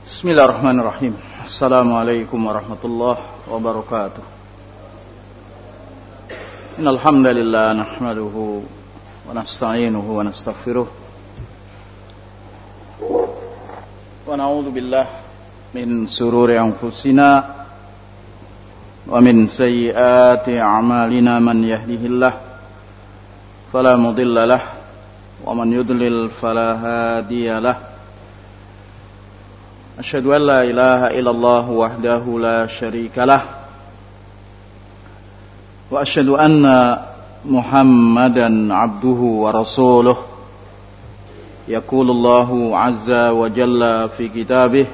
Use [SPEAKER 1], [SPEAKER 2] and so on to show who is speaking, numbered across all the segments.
[SPEAKER 1] Bismillahirrahmanirrahim. Assalamualaikum warahmatullahi wabarakatuh. Innal hamdalillah nahmaduhu wa nasta'inuhu wa nastaghfiruh. Wa na'udzu billahi min shururi anfusina wa min sayyiati a'malina. Man yahdihillahu fala mudilla lahu wa man yudlil fala hadiya lahu. Asyhadu an la ilaha illallah wahdahu la syarika lah wa asyhadu anna Muhammadan abduhu wa rasuluh. Yaqulullahu azza wa jalla fi kitabih,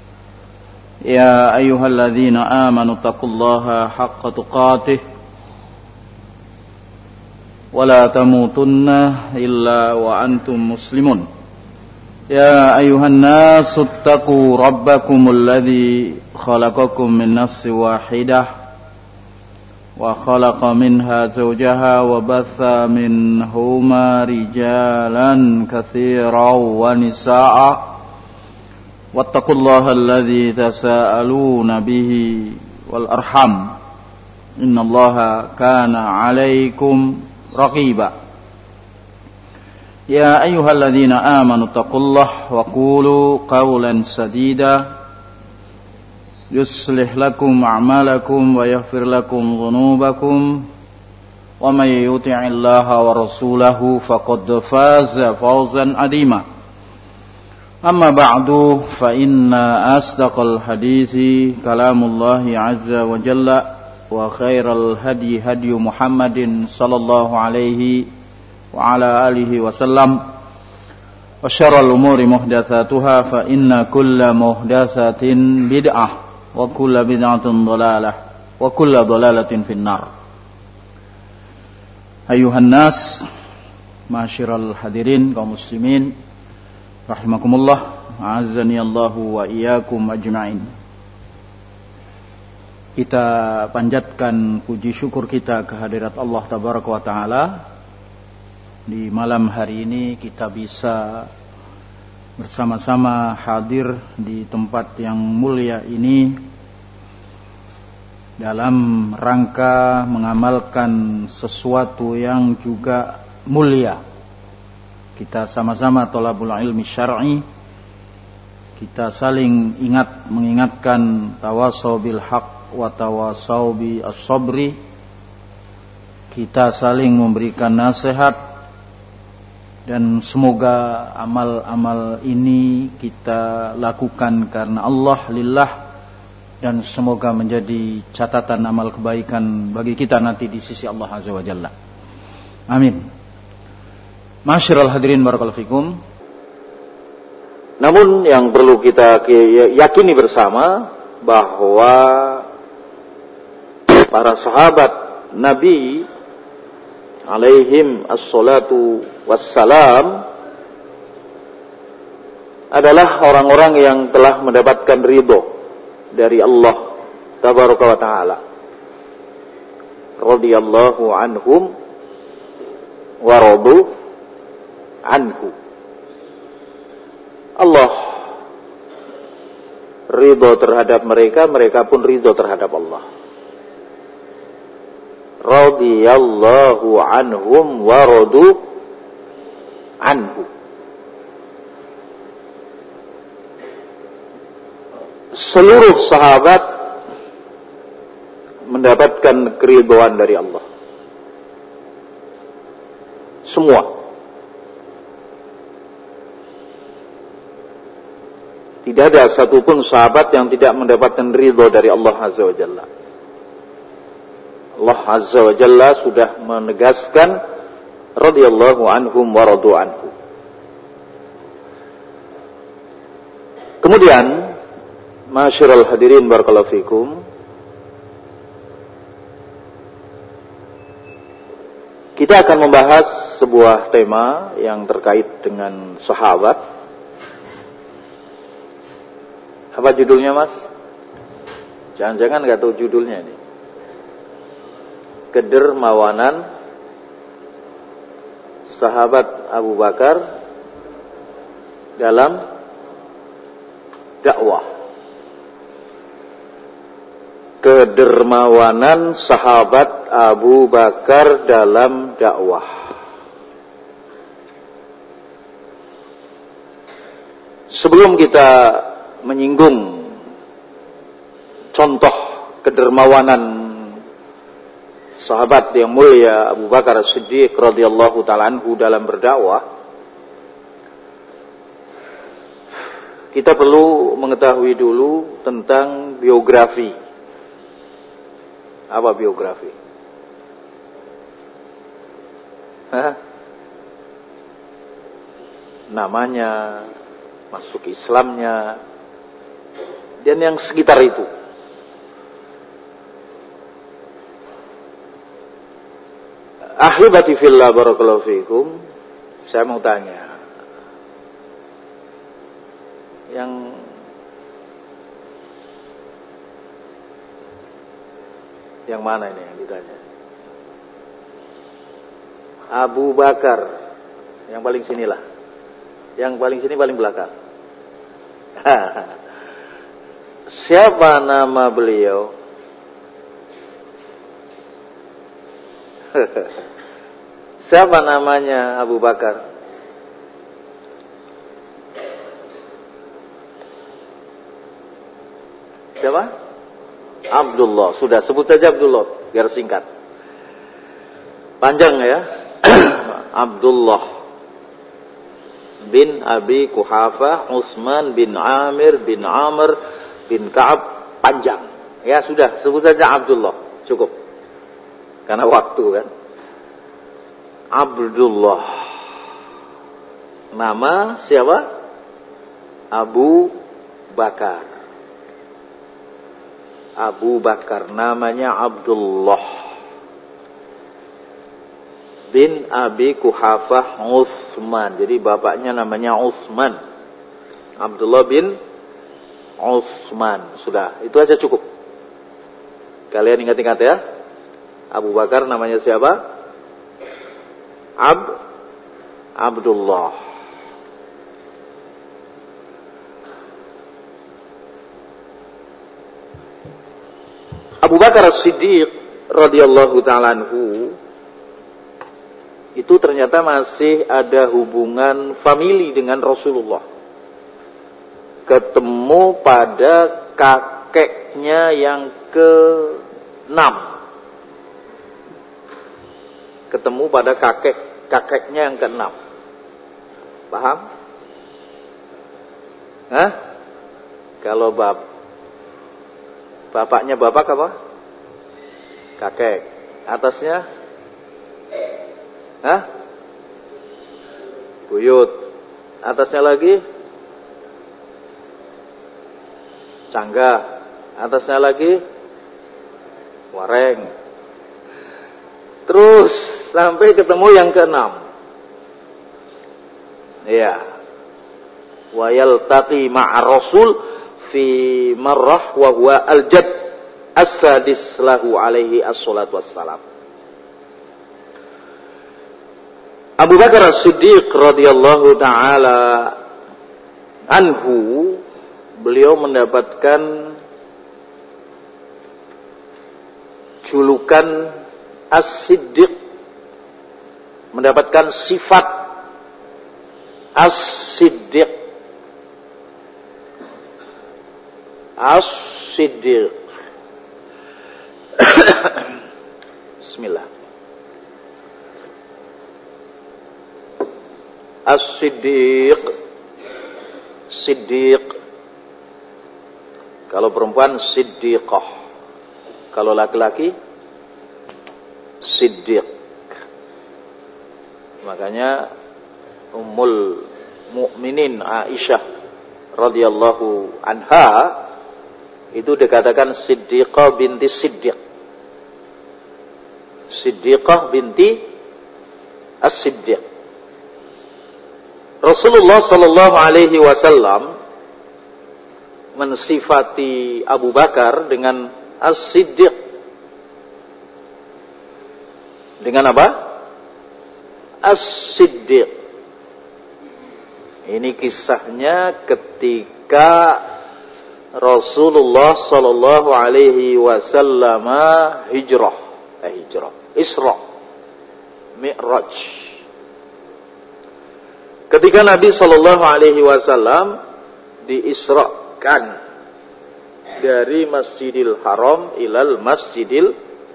[SPEAKER 1] ya ayyuhalladzina amanu taqullaha haqqa tuqatih wa la tamutunna illa wa antum muslimun. يا أيها الناس اتقوا ربكم الذي خلقكم من نفس واحدة وخلق منها زوجها وبث منهما رجالا كثيرا ونساء واتقوا الله الذي تساءلون به والأرحم إن الله كان عليكم رقيبا. يا أيها الذين آمنوا اتقوا الله وقولوا قولا سديدا يصلح لكم أعمالكم ويغفر لكم ذنوبكم ومن يطع الله ورسوله فقد فاز فوزا عظيما. أما بعد فإن أصدق الحديث كلام الله عز وجل وخير الهدي هدي محمد صلى الله عليه wa ala alihi wasallam wa syarrul umuri muhdatsatuha fa inna kulla muhdatsatin bid'ah wa kulla bid'atin dhalalah wa kulla dhalalatin finnar. Ayuhan nas, ma'asyiral hadirin kaum muslimin rahimakumullah, a'azzani Allahu wa iyyakum ajma'in. Kita panjatkan puji syukur kita kehadirat Allah tabaraka wa taala. Di malam hari ini kita bisa bersama-sama hadir di tempat yang mulia ini dalam rangka mengamalkan sesuatu yang juga mulia. Kita sama-sama thalabul ilmi syar'i. Kita saling mengingatkan tawasau bil haq wa tawasau bi as-sabri. Kita saling memberikan nasihat. Dan semoga amal-amal ini kita lakukan karena Allah lillah, dan semoga menjadi catatan amal kebaikan bagi kita nanti di sisi Allah azza wa jalla. Amin. Ma'asyiral hadirin barakallahu fikum.
[SPEAKER 2] Namun yang perlu kita yakini bersama bahwa para sahabat Nabi alaihim assalatu wassalam adalah orang-orang yang telah mendapatkan ridho dari Allah tabaraka wa ta'ala. Radhiyallahu anhum wa radu anhu. Allah ridho terhadap mereka, mereka pun ridho terhadap Allah. Radhiyallahu anhum wa radu anhu. Seluruh sahabat mendapatkan keridhaan dari Allah. Semua. Tidak ada satupun sahabat yang tidak mendapatkan ridho dari Allah azza wa jalla. Allah azza wa jalla sudah menegaskan radhiyallahu anhum wa radu anhu. Kemudian ma'asyiral hadirin barakallahu fikum, kita akan membahas sebuah tema yang terkait dengan sahabat. Apa judulnya, Mas? Jangan-jangan enggak tahu judulnya ini. Kedermawanan sahabat Abu Bakar dalam dakwah. Kedermawanan sahabat Abu Bakar dalam dakwah. Sebelum kita menyinggung contoh kedermawanan sahabat yang mulia Abu Bakar As-Siddiq radhiyallahu ta'ala anhu dalam berdakwah, kita perlu mengetahui dulu tentang biografi. Apa biografi? Namanya, masuk Islamnya, dan yang sekitar itu. Ahibati fillah barakallahu fikum, saya mau tanya, yang mana ini yang ditanya? Abu Bakar, yang paling sinilah, yang paling sini paling belakang. Siapa nama beliau? Siapa namanya Abu Bakar? Siapa? Abdullah. Sudah, sebut saja Abdullah biar singkat. Panjang ya. Abdullah bin Abi Quhafah Utsman bin Amir bin Amr bin Ka'ab, panjang. Ya sudah, sebut saja Abdullah, cukup. Karena waktu kan. Abdullah. Nama siapa? Abu Bakar. Abu Bakar, namanya Abdullah bin Abi Quhafah Utsman. Jadi bapaknya namanya Utsman. Abdullah bin Utsman. Sudah, itu aja cukup. Kalian ingat-ingat ya. Abu Bakar namanya siapa? Abdullah. Abu Bakar As-Siddiq radhiyallahu ta'ala anhu itu ternyata masih ada hubungan famili dengan Rasulullah. Ketemu pada kakeknya yang ke-6. Ketemu pada kakeknya yang ke-6. Paham? Hah? Kalau bapaknya bapak apa? Kakek. Atasnya? Hah? Buyut. Atasnya lagi? Cangga. Atasnya lagi? Wareng. Terus sampai ketemu yang ke-6. Iya. Wa yaltaqi ma'a Rasul fi marrah wa huwa al-jad as-sadis lahu alaihi as-salatu wassalam. Abu Bakar As-Siddiq radhiyallahu ta'ala anhu, beliau mendapatkan julukan As-Siddiq, mendapatkan sifat As-Siddiq. As-Siddiq. Bismillah. As-Siddiq. Siddiq. Kalau perempuan Siddiqah. Kalau laki-laki Siddiq. Makanya Ummul Mukminin Aisyah radhiyallahu anha itu dikatakan Siddiqah binti Siddiq. Siddiqah binti As-Siddiq. Rasulullah sallallahu alaihi wasallam mensifati Abu Bakar dengan As-Siddiq. Dengan apa? As-Siddiq. Ini kisahnya ketika Rasulullah sallallahu alaihi wasallam Isra, Mi'raj. Ketika Nabi sallallahu alaihi wasallam diisrakan dari Masjidil Haram ilal Masjidil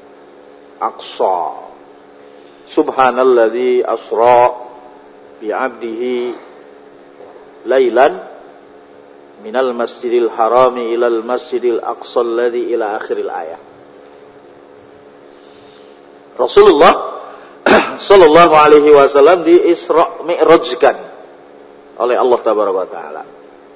[SPEAKER 2] Aqsa. Subhanalladzi asra bi'abdihi lailan minal Masjidil Harami ilal Masjidil Aqsa alladzi ila akhiril ayat. Rasulullah sallallahu alaihi wasallam diisra mi'rajkan oleh Allah tabaraka wa taala.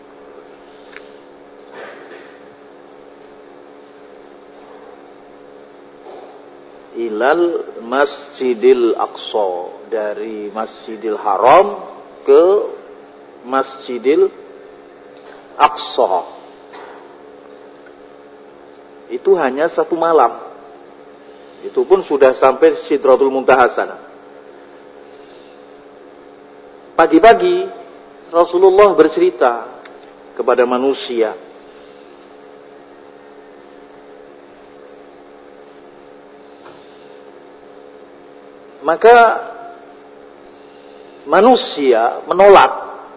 [SPEAKER 2] Ilal Masjidil Aqsa, dari Masjidil Haram ke Masjidil Aqsa. Itu hanya 1 malam. Itu pun sudah sampai Sidratul Muntaha sana. Pagi-pagi Rasulullah bercerita kepada manusia. Maka manusia menolak,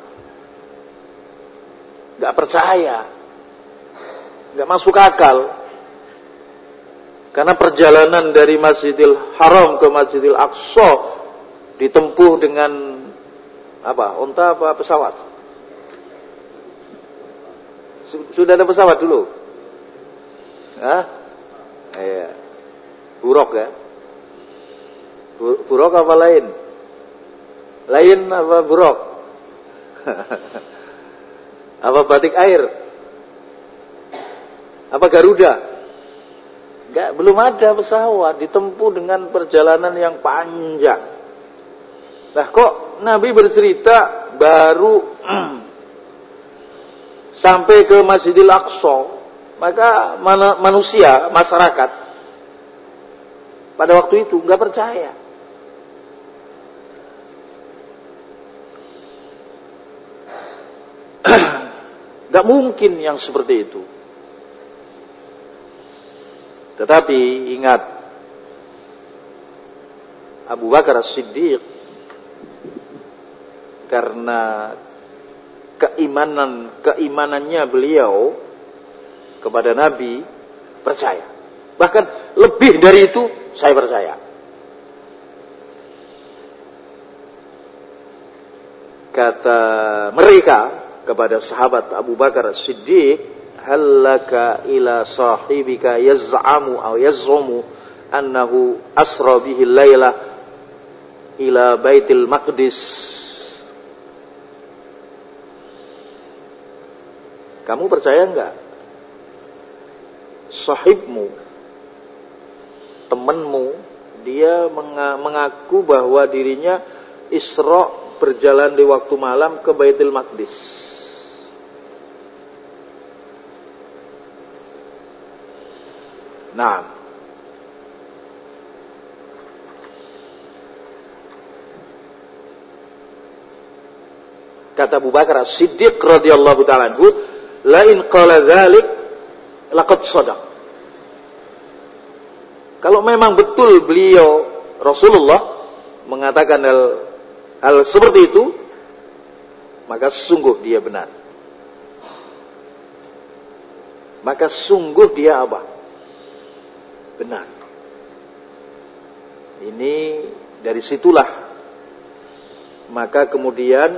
[SPEAKER 2] gak percaya, gak masuk akal. Karena perjalanan dari Masjidil Haram ke Masjidil Aqsa ditempuh dengan apa? Unta apa pesawat? Sudah ada pesawat dulu? Hah? Iya. Buruk ya? Buruk apa lain? Lain apa buruk? Apa batik air? Apa Garuda? Enggak, belum ada pesawat, ditempuh dengan perjalanan yang panjang. Nah, kok Nabi bercerita baru sampai ke Masjidil Aqsa, maka manusia, masyarakat pada waktu itu enggak percaya. Enggak mungkin yang seperti itu. Tetapi ingat, Abu Bakar As-Siddiq karena keimanannya beliau kepada Nabi, percaya. Bahkan lebih dari itu, saya percaya. Kata mereka kepada sahabat Abu Bakar As-Siddiq, hallaka ila sahibika yaz'amu aw yaz'umu annahu asra bihi al-laila ila Baitul Maqdis. Kamu percaya enggak? Sahibmu, temanmu, dia mengaku bahwa dirinya Isra, berjalan di waktu malam ke Baitul Maqdis. Nah, kata Abu Bakar As-Siddiq radhiyallahu ta'ala anhu, la in qala dzalik laqad shadaq. Kalau memang betul beliau Rasulullah mengatakan hal seperti itu, maka sungguh dia benar. Maka sungguh dia apa? Benar. Ini dari situlah maka kemudian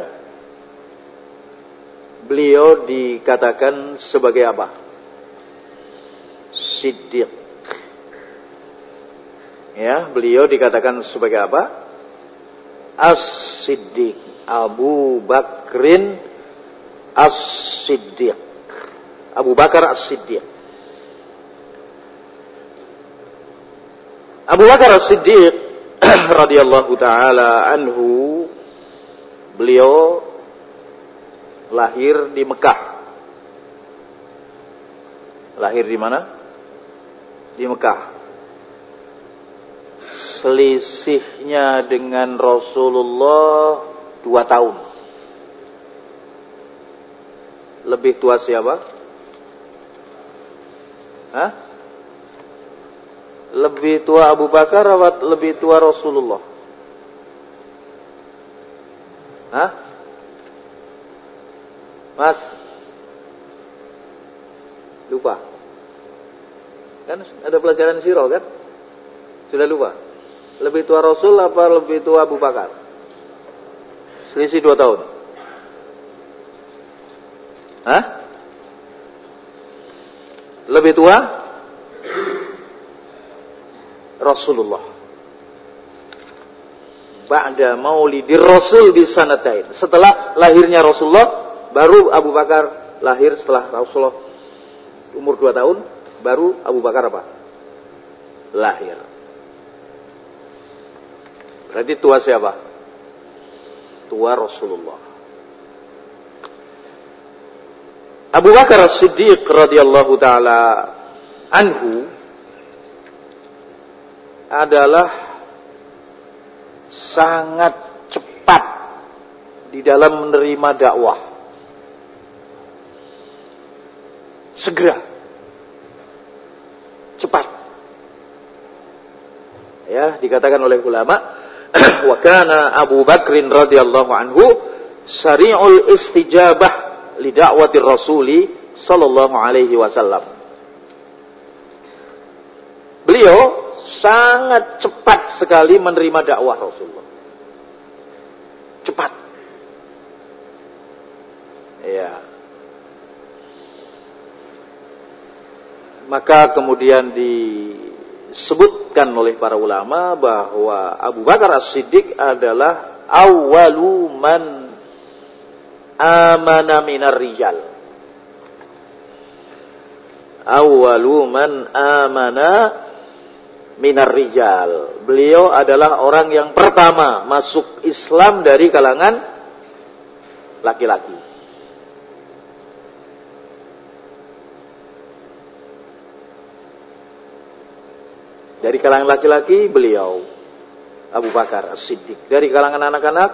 [SPEAKER 2] beliau dikatakan sebagai apa? Siddiq. Ya, beliau dikatakan sebagai apa? As-Siddiq. Abu Bakrin As-Siddiq. Abu Bakar As-Siddiq. Abu Bakar As-Siddiq radhiyallahu taala anhu, beliau lahir di Mekah. Lahir di mana? Di Mekah. Selisihnya dengan Rasulullah 2 tahun. Lebih tua siapa? Hah? Lebih tua Abu Bakar atau lebih tua Rasulullah? Hah? Mas? Lupa? Kan ada pelajaran sirah kan? Sudah lupa? Lebih tua Rasul apa lebih tua Abu Bakar? Selisih 2 tahun. Hah? Lebih tua Rasulullah. Ba'da maulidir Rasul bisanatain. Setelah lahirnya Rasulullah, baru Abu Bakar lahir. Setelah Rasulullah umur 2 tahun, baru Abu Bakar apa? Lahir. Berarti tua siapa? Tua Rasulullah. Abu Bakar As-Siddiq radhiyallahu taala anhu adalah sangat cepat di dalam menerima dakwah. Segera. Cepat. Ya, dikatakan oleh ulama, wa kana Abu Bakrin radhiyallahu anhu sari'ul istijabah li da'wati Rasuli sallallahu alaihi wasallam. Beliau sangat cepat sekali menerima dakwah Rasulullah. Cepat. Ya. Maka kemudian disebutkan oleh para ulama bahwa Abu Bakar As-Siddiq adalah awwalu man amana minar rijal. Awwalu man amana minar rijal. Beliau adalah orang yang pertama masuk Islam dari kalangan laki-laki. Dari kalangan laki-laki beliau Abu Bakar As-Siddiq. Dari kalangan anak-anak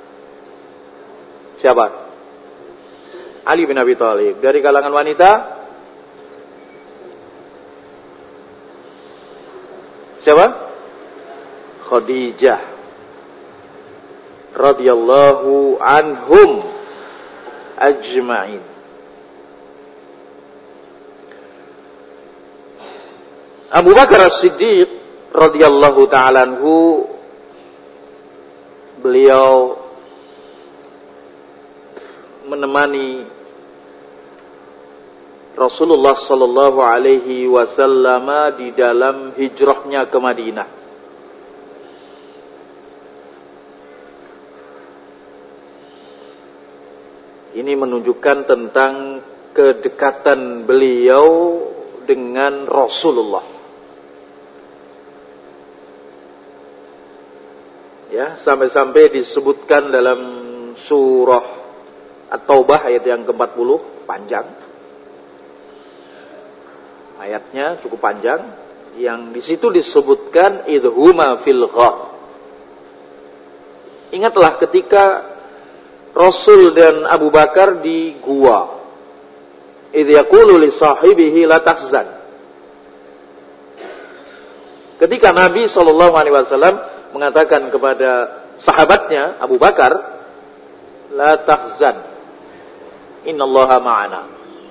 [SPEAKER 2] siapa? Ali bin Abi Thalib. Dari kalangan wanita siapa? Khadijah radhiyallahu anhum ajma'in. Abu Bakar As-Siddiq radhiyallahu ta'ala anhu, beliau menemani Rasulullah sallallahu alaihi wasallam di dalam hijrahnya ke Madinah. Ini menunjukkan tentang kedekatan beliau dengan Rasulullah. Ya, sampai-sampai disebutkan dalam surah At-Taubah ayat yang ke-40, panjang. Ayatnya cukup panjang, yang di situ disebutkan idhuma fil ghar. Ingatlah ketika Rasul dan Abu Bakar di gua. Idh yaqulu li sahibihi la tahzan. Ketika Nabi SAW mengatakan kepada sahabatnya Abu Bakar, la tahzan, innallaha ma'ana.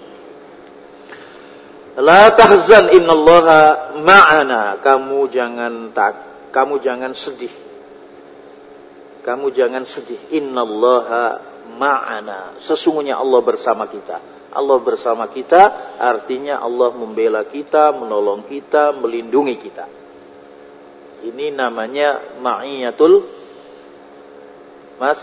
[SPEAKER 2] La tahzan innallaha ma'ana. Kamu jangan sedih. Kamu jangan sedih. Innallaha ma'ana. Sesungguhnya Allah bersama kita. Allah bersama kita artinya Allah membela kita, menolong kita, melindungi kita. Ini namanya ma'iyatul Mas.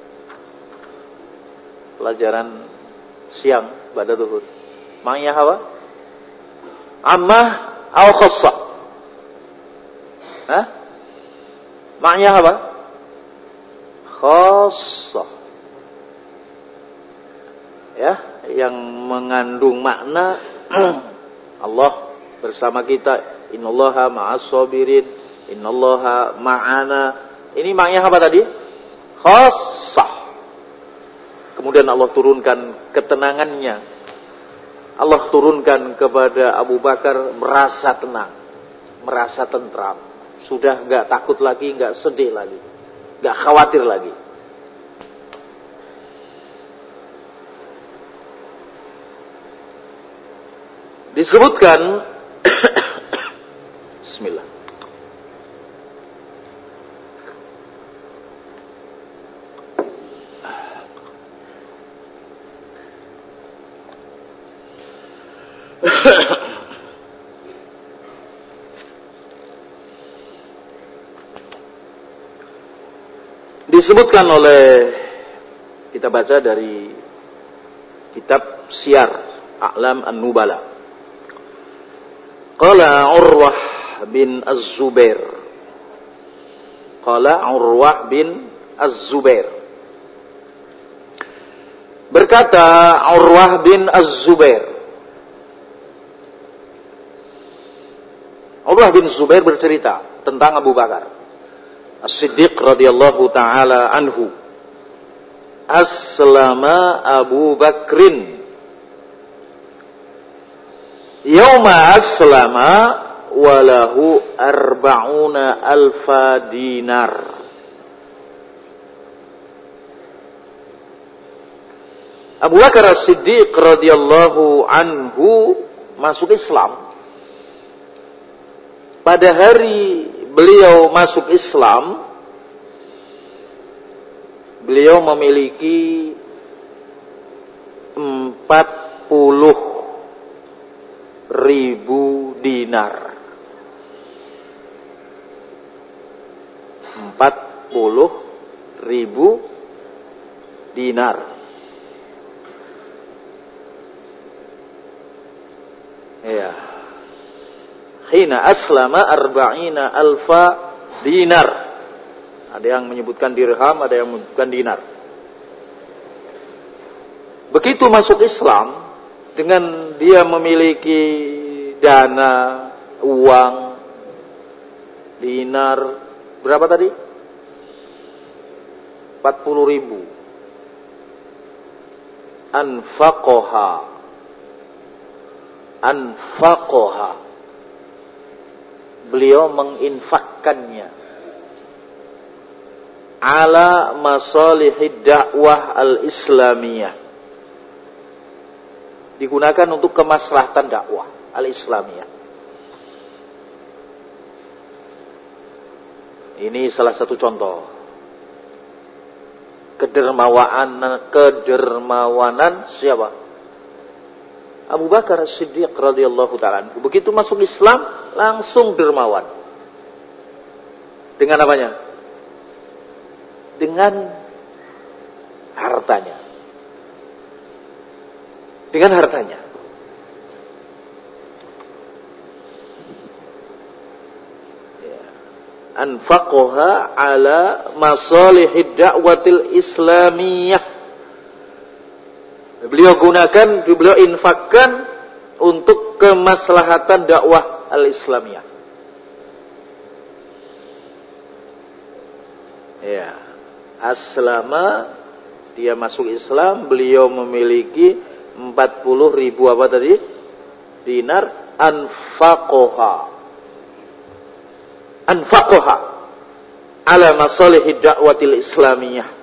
[SPEAKER 2] Pelajaran siang pada zuhur. Ma'iyah apa? Ammah atau khassah? Hah? Ma'iyah apa? Khassah. Ya, yang mengandung makna Allah bersama kita. Innallaha ma'as sabirin, innallaha ma'ana. Ini ma'iyah apa tadi? Khassah. Kemudian Allah turunkan ketenangannya Allah turunkan kepada Abu Bakar merasa tenang, merasa tentram. Sudah enggak takut lagi, enggak sedih lagi, enggak khawatir lagi. Disebutkan Bismillah. Disebutkan oleh, kita baca dari kitab Syiar A'lam An-Nubala. Qala Urwah bin Az-Zubair. Qala Urwah bin Az-Zubair. Berkata Urwah bin Az-Zubair. Urwah bin Zubair bercerita tentang Abu Bakar As-Siddiq radhiyallahu taala anhu. Aslama Abu Bakrin yauma aslama walahu 40,000 dinar. Abu Bakar As-Siddiq radhiyallahu anhu masuk Islam. Pada hari beliau masuk Islam, beliau memiliki 40,000 dinar. 40,000 dinar. Ya. Hina aslama 40,000 dinar. Ada yang menyebutkan dirham, ada yang menyebutkan dinar. Begitu masuk Islam, dengan dia memiliki dana, uang, dinar, berapa tadi? 40,000. Anfaqoha. Beliau menginfakkannya ala masalihid dakwah al-islamiyah. Digunakan untuk kemaslahatan dakwah al-islamiyah. Ini salah satu contoh kedermawanan siapa? Abu Bakar As-Siddiq radhiyallahu ta'ala. Begitu masuk Islam langsung dermawan. Dengan apanya? Dengan hartanya. Dengan hartanya. Anfaqoha ala masalihid da'watil islamiyah. Beliau gunakan, beliau infakkan untuk kemaslahatan dakwah al-islamiyah. Ya, aslama, dia masuk Islam, beliau memiliki 40,000 apa tadi? Dinar. Anfaqoha ala masalihid da'watil islamiyah.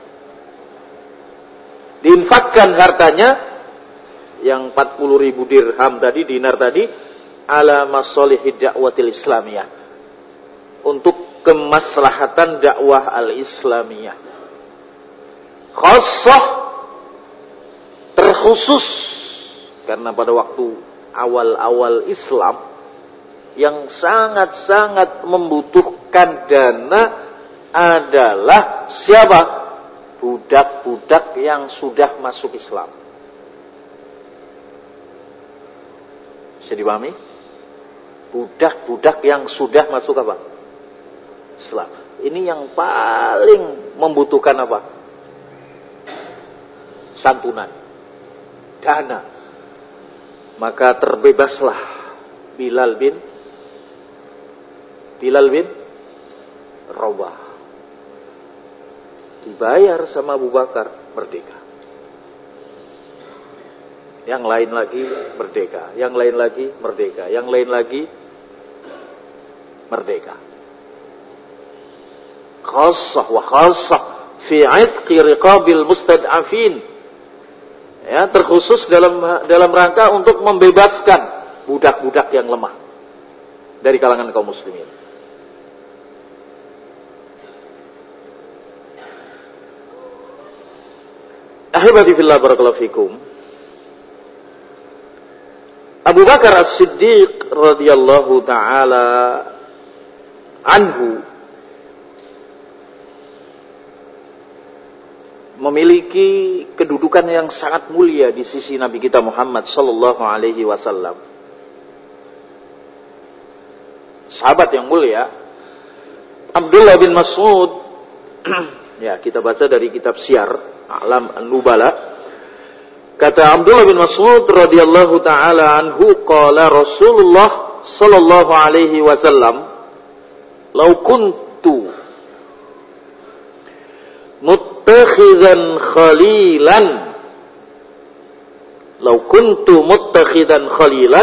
[SPEAKER 2] Diinfakkan hartanya yang 40,000 dirham tadi, dinar tadi, ala masalihid da'watil islamiyah, untuk kemaslahatan dakwah al-islamiyah. Khassah, terkhusus, karena pada waktu awal-awal Islam yang sangat-sangat membutuhkan dana adalah siapa? Budak-budak yang sudah masuk Islam. Bisa dipahami? Budak-budak yang sudah masuk apa? Islam. Ini yang paling membutuhkan apa? Santunan, dana. Maka terbebaslah Bilal bin Rabah. Dibayar sama Abu Bakar, merdeka. Yang lain lagi merdeka, yang lain lagi merdeka, yang lain lagi merdeka. Khassah wa khassah fi 'itqi riqabil mustad'afin. Ya, terkhusus dalam rangka untuk membebaskan budak-budak yang lemah dari kalangan kaum muslimin. Ahibati fillah, barakallahu fikum. Abu Bakar As-Siddiq radhiyallahu taala anhu memiliki kedudukan yang sangat mulia di sisi Nabi kita Muhammad sallallahu alaihi wasallam. Sahabat yang mulia Abdullah bin Mas'ud, ya, kita baca dari kitab Syiar A'lam An-Nubala. Kata Abdullah bin Mas'ud radhiyallahu taala anhu, qala Rasulullah sallallahu alaihi wasallam, "Lau kuntu muttakhidan khalilan, lau kuntu muttakhidan khalilan,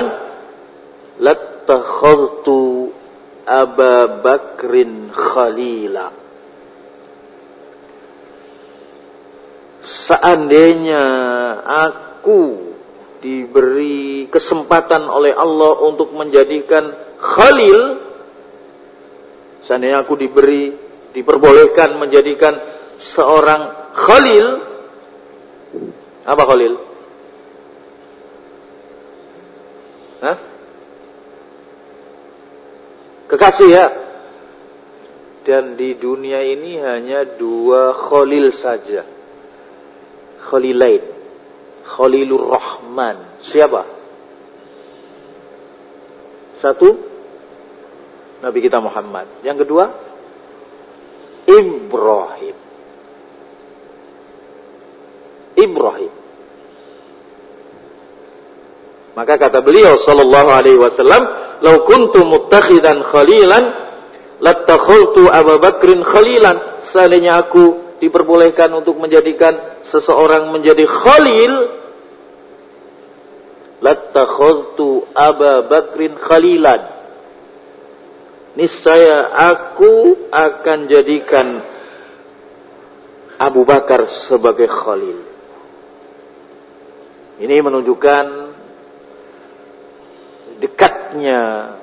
[SPEAKER 2] lattakhadtu Aba Bakrin khalila." Seandainya aku diberi kesempatan oleh Allah untuk menjadikan khalil, seandainya aku diperbolehkan menjadikan seorang khalil. Apa khalil? Hah? Kekasih, ya. Dan di dunia ini hanya 2 khalil saja. Khalilain, Khalilur Rahman. Siapa? Satu, Nabi kita Muhammad. Yang kedua, Ibrahim. Maka kata beliau sallallahu alaihi wasallam, "Lau kuntu muttakhidan khalilan, lattakhadtu Abu Bakrin khalilan." Seandainya aku diperbolehkan untuk menjadikan seseorang menjadi khalil, lattakhadtu Aba Bakrin khalilan. Niscaya aku akan jadikan Abu Bakar sebagai khalil. Ini menunjukkan dekatnya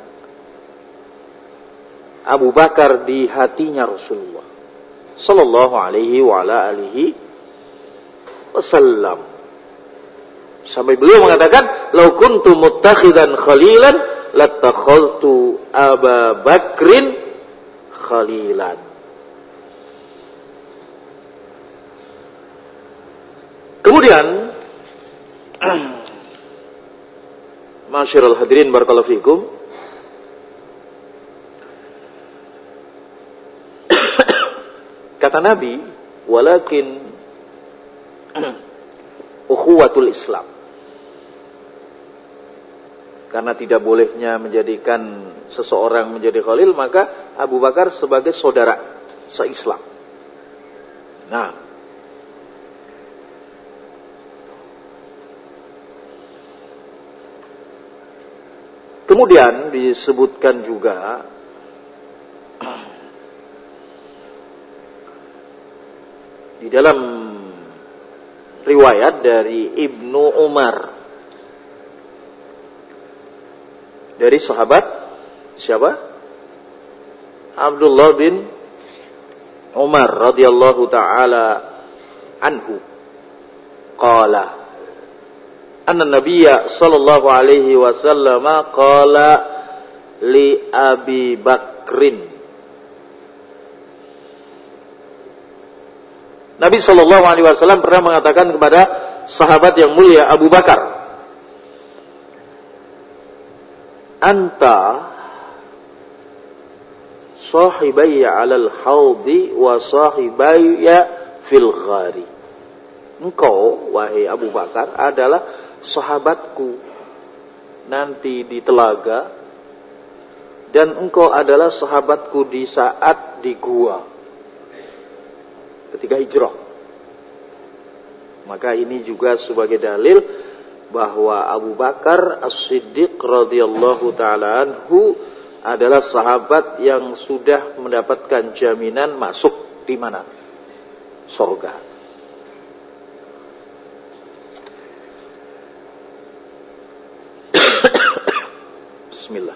[SPEAKER 2] Abu Bakar di hatinya Rasulullah sallallahu alaihi wa ala alihi wasallam. Sampai beliau mengatakan, "Lau kuntu muttakhidan khalilan, lattakhadtu Aba Bakrin khalilan." Kemudian, Ma'asyiral hadirin barakallahu fikum, kata Nabi, "Walakin ukhuwatul Islam." Karena tidak bolehnya menjadikan seseorang menjadi khalil, maka Abu Bakar sebagai saudara se-Islam. Nah, kemudian disebutkan juga di dalam riwayat dari Ibnu Umar, dari sahabat siapa? Abdullah bin Umar radhiyallahu taala anhu, qala anna nabiyya sallallahu alaihi wasallam qala li Abi Bakrin. Nabi sallallahu alaihi wasallam pernah mengatakan kepada sahabat yang mulia Abu Bakar, "Anta sahibayya 'alal haudi wa sahibayya fil ghari." Engkau, wahai Abu Bakar, adalah sahabatku nanti di telaga, dan engkau adalah sahabatku di saat di gua ketika hijrah. Maka ini juga sebagai dalil bahwa Abu Bakar As-Siddiq radhiyallahu taala anhu adalah sahabat yang sudah mendapatkan jaminan masuk di mana? Surga. Bismillah.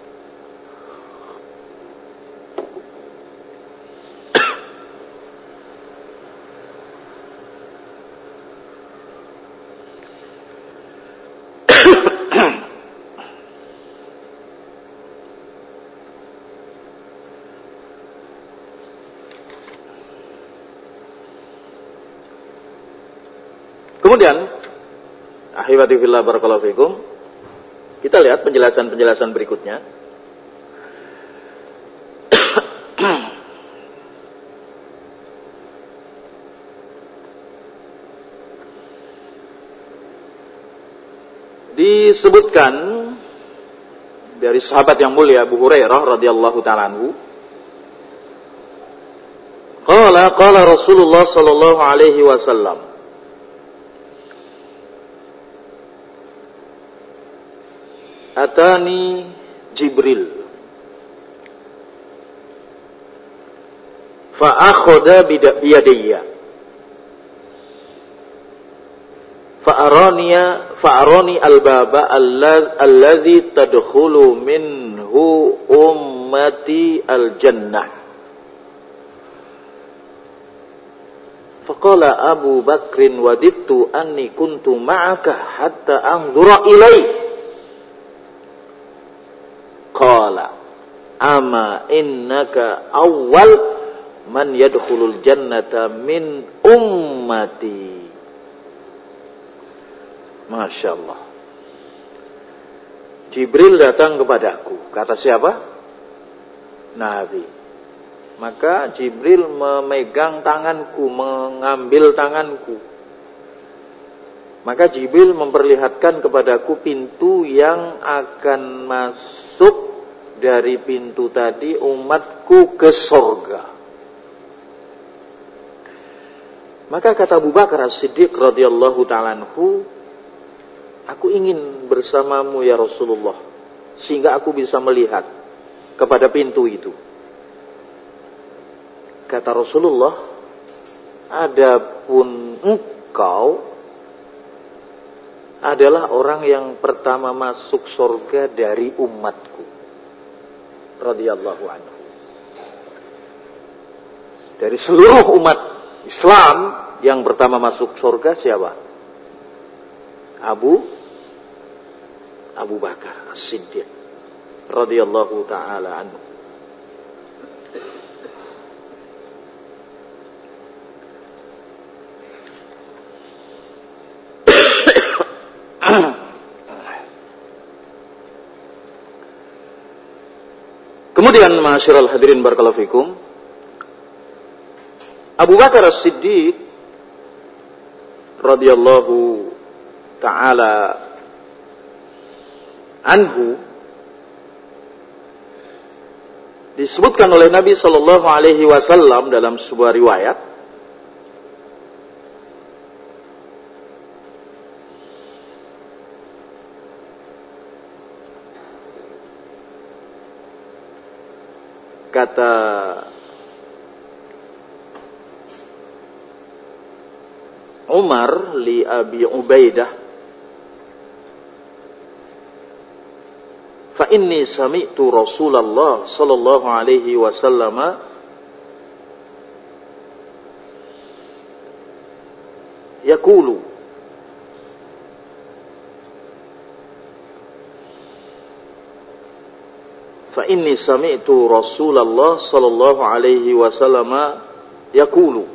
[SPEAKER 2] Kemudian, ahibati fillah barakallahu fikum, kita lihat penjelasan-penjelasan berikutnya. Disebutkan dari sahabat yang mulia Abu Hurairah radhiyallahu ta'ala anhu, qala Rasulullah sallallahu alaihi wasallam, atani Jibril fa akhadha biyadayya fa arani al-baba alladhi tadkhulu minhu ummati al-jannah. Faqala Abu Bakrin wadittu anni kuntu ma'aka hatta anzura ilaik. Qala ama innaka awwal man yadkhulul jannata min ummati. Masya Allah. Jibril datang kepadaku. Kata siapa? Nabi. Maka Jibril memegang tanganku, mengambil tanganku. Maka Jibril memperlihatkan kepadaku pintu yang akan masuk dari pintu tadi umatku ke surga. Maka kata Abu Bakar As-Siddiq radhiyallahu ta'ala anhu, aku ingin bersamamu ya Rasulullah, sehingga aku bisa melihat kepada pintu itu. Kata Rasulullah, adapun engkau adalah orang yang pertama masuk surga dari umatku radhiyallahu anhu. Dari seluruh umat Islam yang pertama masuk surga siapa? Abu Bakar As-Siddiq radhiyallahu taala anhu. Kemudian ma'asyiral hadirin barakallahu fikum, Abu Bakar As-Siddiq radhiyallahu ta'ala anhu disebutkan oleh Nabi sallallahu alaihi wasallam dalam sebuah riwayat, kata Umar li Abi Ubaidah, fa inni sami'tu Rasulullah sallallahu alaihi wasallam yaqulu fa inni sami'tu Rasulullah sallallahu alaihi wasallam yaqulu,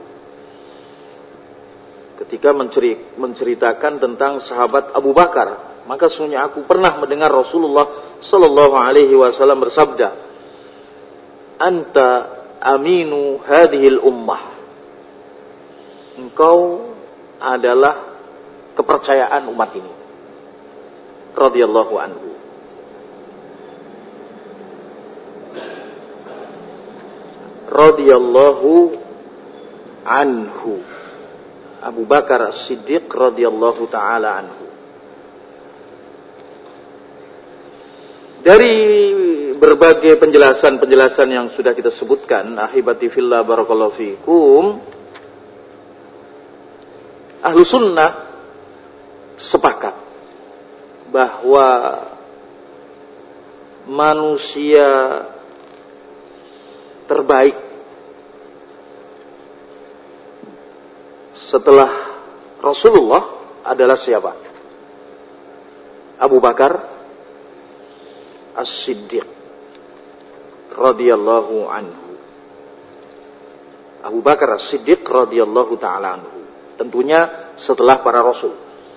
[SPEAKER 2] ketika menceritakan tentang sahabat Abu Bakar, maka sesungguhnya aku pernah mendengar Rasulullah sallallahu alaihi wasallam bersabda, anta aminu hadhil ummah, engkau adalah kepercayaan umat ini radhiyallahu anhu. Radhiyallahu anhu, Abu Bakar As-Siddiq radhiyallahu ta'ala anhu. Dari berbagai penjelasan-penjelasan yang sudah kita sebutkan, ahibati fillah barakallahu fikum, ahlu sunnah sepakat bahwa manusia terbaik setelah Rasulullah adalah siapa? Abu Bakar As-Siddiq radhiyallahu anhu. Abu Bakar As-Siddiq radhiyallahu taala anhu. Tentunya setelah para rasul.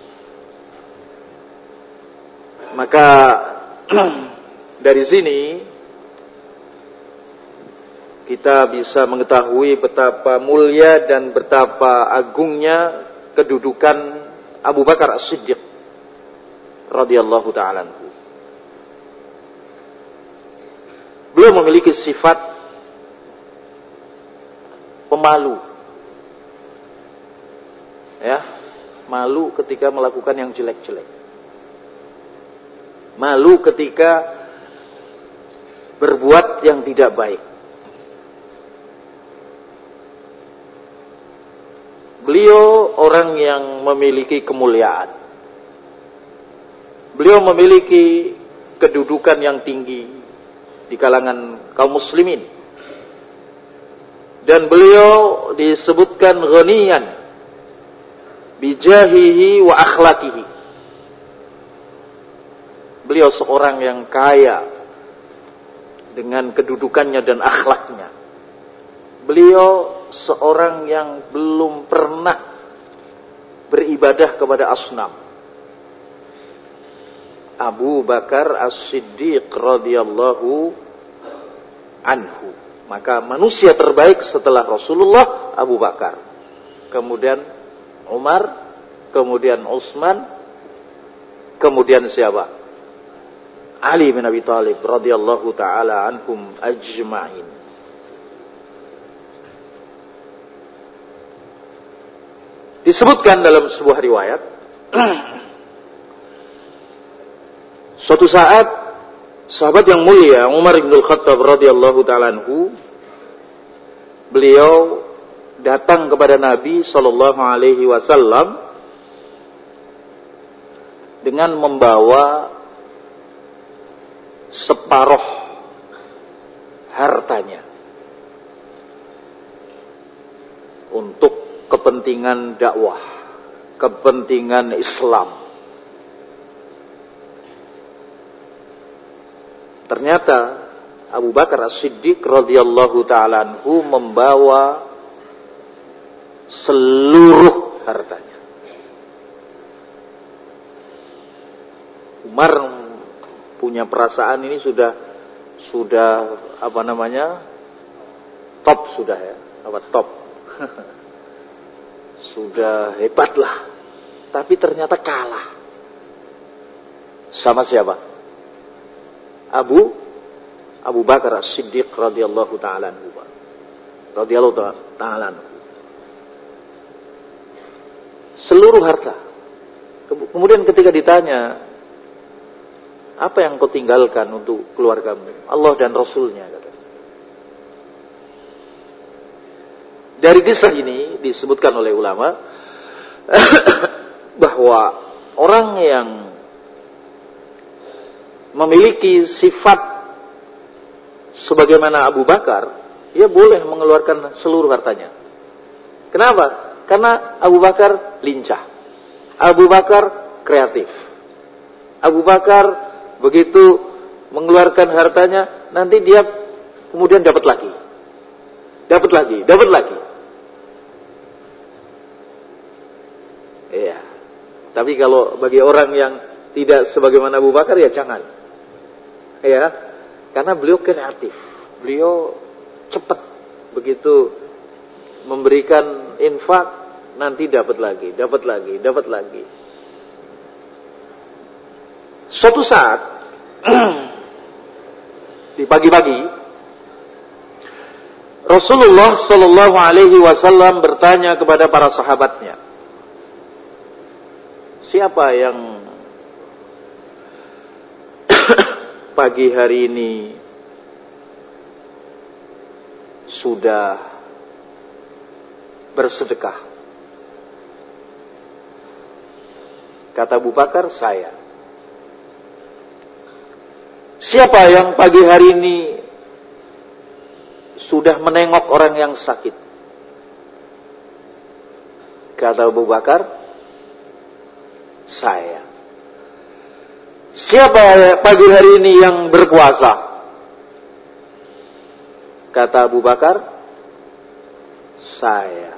[SPEAKER 2] Maka dari sini kita bisa mengetahui betapa mulia dan betapa agungnya kedudukan Abu Bakar As-Siddiq radhiyallahu taala anhu. Beliau memiliki sifat pemalu. Ya, malu ketika melakukan yang jelek-jelek. Malu ketika berbuat yang tidak baik. Beliau orang yang memiliki kemuliaan. Beliau memiliki kedudukan yang tinggi di kalangan kaum muslimin. Dan beliau disebutkan ghaniyan bijahihi wa akhlaqihi. Beliau seorang yang kaya dengan kedudukannya dan akhlaknya. Beliau seorang yang belum pernah beribadah kepada asnam. Abu Bakar As-Siddiq radhiyallahu anhu. Maka manusia terbaik setelah Rasulullah Abu Bakar. Kemudian Umar, kemudian Utsman, kemudian siapa? Ali bin Abi Thalib radhiyallahu taala anhum ajma'in. Disebutkan dalam sebuah riwayat, suatu saat sahabat yang mulia Umar bin Khattab radhiyallahu taala anhu, beliau datang kepada Nabi sallallahu alaihi wasallam dengan membawa separuh hartanya untuk kepentingan dakwah, kepentingan Islam. Ternyata Abu Bakar As-Siddiq radhiyallahu taala anhu membawa seluruh hartanya. Umar punya perasaan ini sudah apa namanya? Top sudah ya, apa top. Sudah hebat lah. Tapi ternyata kalah. Sama siapa? Abu Bakar As-Siddiq radhiyallahu taala anhu. Radhiyallahu taala anhu. Seluruh harta. Kemudian ketika ditanya, apa yang kau tinggalkan untuk keluargamu? Allah dan Rasulnya, kata. Dari kisah ini disebutkan oleh ulama bahwa orang yang memiliki sifat sebagaimana Abu Bakar, dia boleh mengeluarkan seluruh hartanya. Kenapa? Karena Abu Bakar lincah. Abu Bakar kreatif. Abu Bakar begitu mengeluarkan hartanya, nanti dia kemudian dapat lagi. Dapat lagi. Iya. Tapi kalau bagi orang yang tidak sebagaimana Abu Bakar, ya jangan. Ya, karena beliau kreatif. Beliau cepat. Begitu memberikan infak, nanti dapat lagi. Suatu saat di pagi-pagi, Rasulullah sallallahu alaihi wasallam bertanya kepada para sahabatnya, siapa yang pagi hari ini sudah bersedekah? Kata Abu Bakar, saya. Siapa yang pagi hari ini sudah menengok orang yang sakit? Kata Abu Bakar, saya. Siapa pagi hari ini yang berpuasa? Kata Abu Bakar, saya.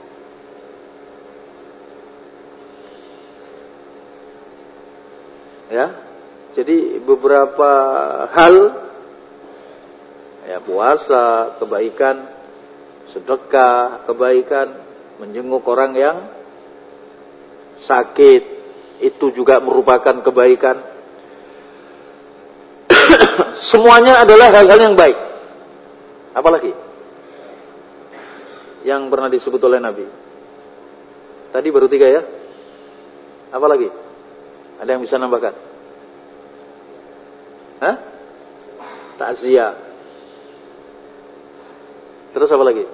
[SPEAKER 2] Ya, jadi beberapa hal, ya, puasa, kebaikan, sedekah, kebaikan, menjenguk orang yang sakit, itu juga merupakan kebaikan. Semuanya adalah hal-hal yang baik. Apalagi yang pernah disebut oleh Nabi? Tadi baru 3 ya. Apalagi? Ada yang bisa nambahkan? Hah? Takziah. Terus apa lagi?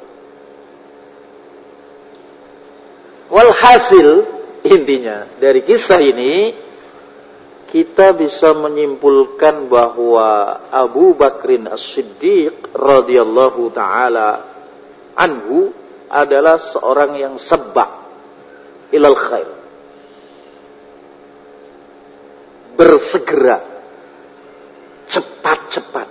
[SPEAKER 2] Walhasil, intinya dari kisah ini kita bisa menyimpulkan bahwa Abu Bakrin As-Siddiq radhiyallahu taala anhu adalah seorang yang sabaq ilal khair, bersegera, cepat-cepat,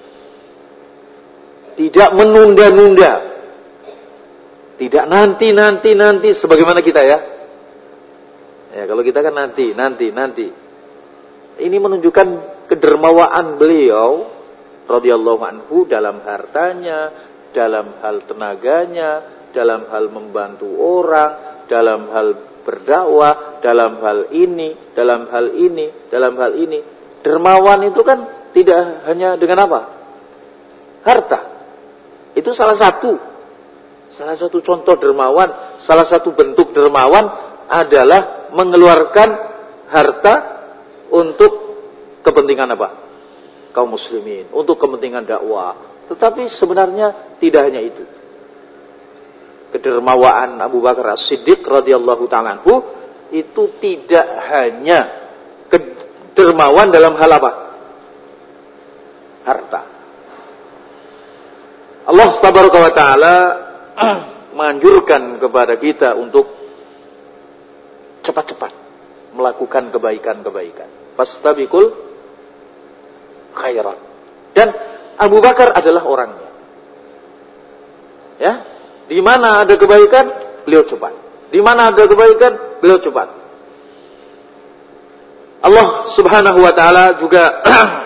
[SPEAKER 2] tidak menunda-nunda, tidak nanti sebagaimana kita ya. Ya, kalau kita kan nanti. Ini menunjukkan kedermawaan beliau radhiyallahu anhu dalam hartanya, dalam hal tenaganya, dalam hal membantu orang, dalam hal berdakwah, dalam hal ini. Dermawan itu kan tidak hanya dengan apa? Harta. Itu salah satu contoh dermawan, salah satu bentuk dermawan adalah mengeluarkan harta untuk kepentingan apa? Kaum muslimin, untuk kepentingan dakwah. Tetapi sebenarnya tidak hanya itu. Kedermawaan Abu Bakar As-Siddiq radhiyallahu ta'ala anhu itu tidak hanya kedermawan dalam hal apa? Harta. Allah tabaraka wa ta'ala menganjurkan kepada kita untuk cepat-cepat melakukan kebaikan-kebaikan. Fastabiqul khairat. Dan Abu Bakar adalah orangnya. Ya, di mana ada kebaikan, beliau cepat. Di mana ada kebaikan, beliau cepat. Allah Subhanahu wa taala juga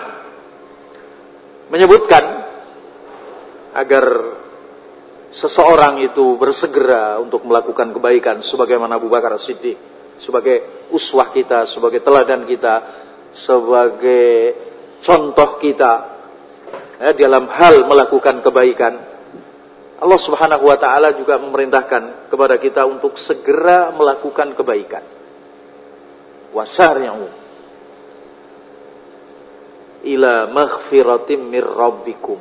[SPEAKER 2] menyebutkan agar seseorang itu bersegera untuk melakukan kebaikan sebagaimana Abu Bakar As-Siddiq, sebagai uswah kita, sebagai teladan kita, sebagai contoh kita ya, dalam hal melakukan kebaikan. Allah Subhanahu wa taala juga memerintahkan kepada kita untuk segera melakukan kebaikan. Wasari'u ila maghfiratin mir rabbikum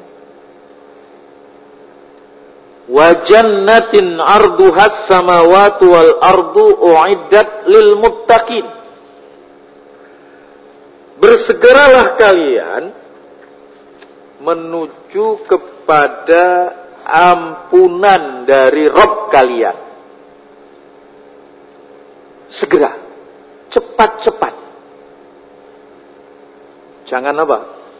[SPEAKER 2] wa jannatin arduhas samawati wal ardu uiddat lil muttaqin. Bersegeralah kalian menuju kepada ampunan dari Rabb kalian. Segera, cepat-cepat. Jangan apa?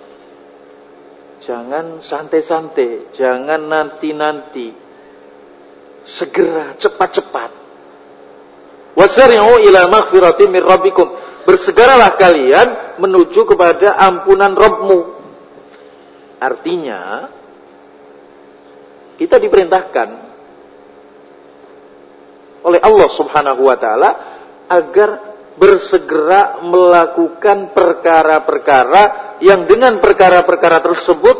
[SPEAKER 2] Jangan santai-santai, jangan nanti-nanti. Segera, cepat-cepat. Wasari'u ila maghfiratin min rabbikum. Bersegeralah kalian menuju kepada ampunan Rabbmu. Artinya, kita diperintahkan oleh Allah Subhanahu wa taala agar bersegera melakukan perkara-perkara yang dengan perkara-perkara tersebut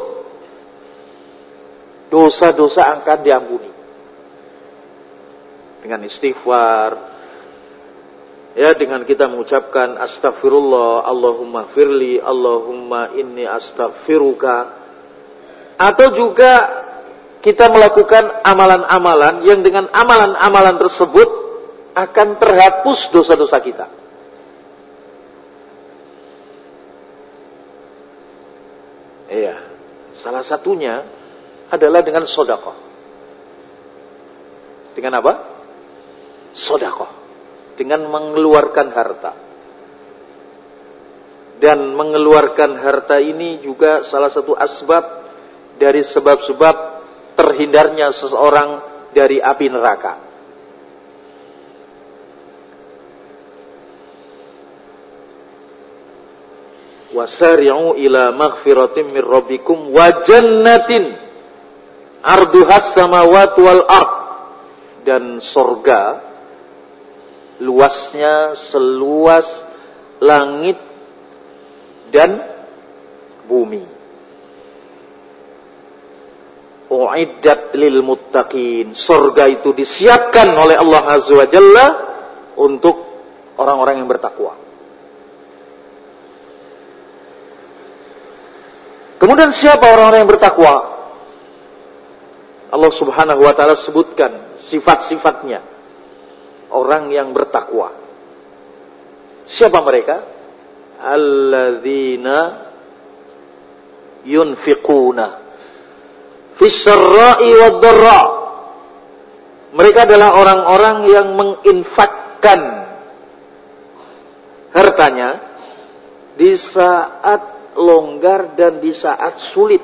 [SPEAKER 2] dosa-dosa akan diampuni. Dengan istighfar, Ya, dengan kita mengucapkan astagfirullah, Allahumma firli, Allahumma inni astaghfiruka. Atau juga kita melakukan amalan-amalan yang dengan amalan-amalan tersebut akan terhapus dosa-dosa kita. Iya, salah satunya adalah dengan sedekah. Dengan apa? Sedekah. Dengan mengeluarkan harta. Dan mengeluarkan harta ini juga salah satu asbab dari sebab-sebab terhindarnya seseorang dari api neraka. Wasari'u ila maghfiratin min rabbikum wa jannatin arduhas samawati wal ard. Dan surga luasnya seluas langit dan bumi. Uiddat lil muttaqin. Surga itu disiapkan oleh Allah Azza wa Jalla untuk orang-orang yang bertakwa. Kemudian siapa orang-orang yang bertakwa? Allah Subhanahu wa taala sebutkan sifat-sifatnya orang yang bertakwa. Siapa mereka? Alladzina yunfiquna fis sarra'i wad dharra. Mereka adalah orang-orang yang menginfakkan hartanya di saat longgar dan di saat sulit.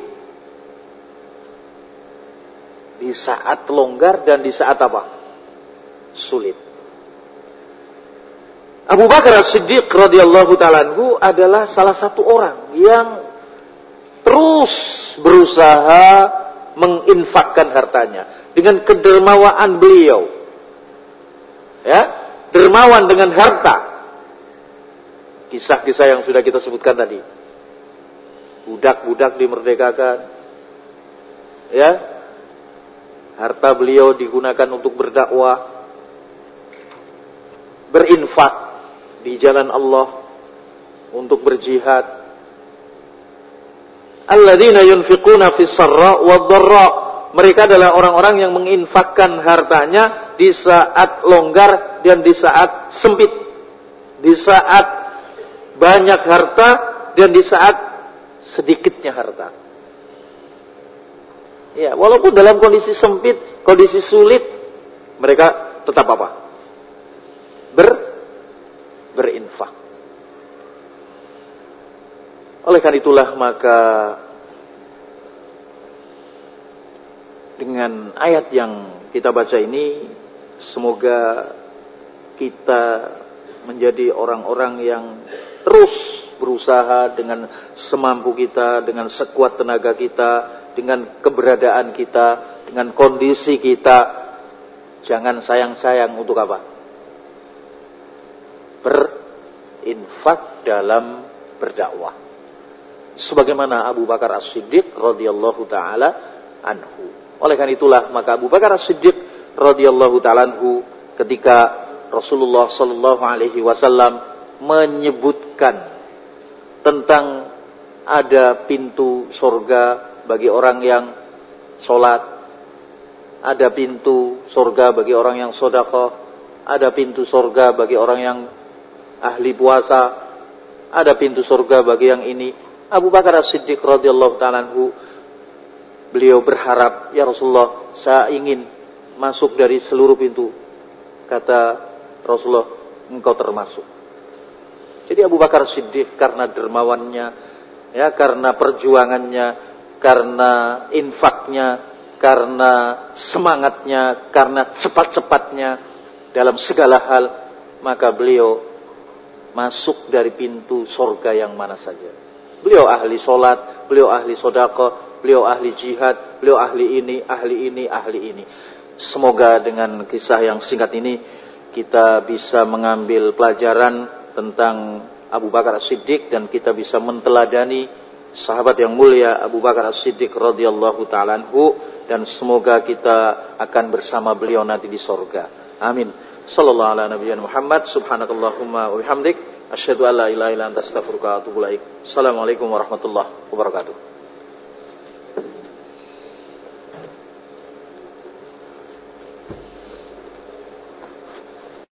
[SPEAKER 2] Di saat longgar dan di saat apa? Sulit. Abu Bakar As-Siddiq radhiyallahu ta'ala anhu adalah salah satu orang yang terus berusaha menginfakkan hartanya dengan kedermawaan beliau. Ya, dermawan dengan harta. Kisah-kisah yang sudah kita sebutkan tadi. Budak-budak dimerdekakan. Ya. Harta beliau digunakan untuk berdakwah, berinfak di jalan Allah, untuk berjihad. Alladzina yunfiquna fis sarra wad dharra. Mereka adalah orang-orang yang menginfakkan hartanya di saat longgar dan di saat sempit. Di saat banyak harta dan di saat sedikitnya harta. Ya, walaupun dalam kondisi sempit, kondisi sulit, mereka tetap apa? Berinfak. Oleh karena itulah maka dengan ayat yang kita baca ini, semoga kita menjadi orang-orang yang terus berusaha dengan semampu kita, dengan sekuat tenaga kita, dengan keberadaan kita, dengan kondisi kita. Jangan sayang-sayang untuk apa? Berinfak dalam berdakwah. Sebagaimana Abu Bakar As-Siddiq radhiyallahu taala anhu. Oleh karena itulah maka Abu Bakar As-Siddiq radhiyallahu taala anhu ketika Rasulullah sallallahu alaihi wasallam menyebutkan tentang ada pintu surga bagi orang yang sholat, ada pintu surga bagi orang yang sedekah, ada pintu surga bagi orang yang ahli puasa, ada pintu surga bagi yang ini. Abu Bakar As-Siddiq radhiyallahu ta'ala anhu, beliau berharap, ya Rasulullah, saya ingin masuk dari seluruh pintu. Kata Rasulullah, engkau termasuk. Jadi Abu Bakar As-Siddiq karena dermawannya, ya, karena perjuangannya, karena infaknya, karena semangatnya, karena cepat-cepatnya dalam segala hal, maka beliau masuk dari pintu surga yang mana saja. Beliau ahli sholat, beliau ahli sedekah, beliau ahli jihad, beliau ahli ini, ahli ini, ahli ini. Semoga dengan kisah yang singkat ini kita bisa mengambil pelajaran tentang Abu Bakar As-Siddiq dan kita bisa menteladani sahabat yang mulia Abu Bakar As-Siddiq radhiyallahu ta'ala anhu, dan semoga kita akan bersama beliau nanti di surga. Amin. Sallallahu ala nabiyana Muhammad. Subhanakallahumma wa bihamdik. Asyhadu an la ilaha illa anta astaghfiruka wa atubu ilaik. Assalamualaikum warahmatullahi wabarakatuh.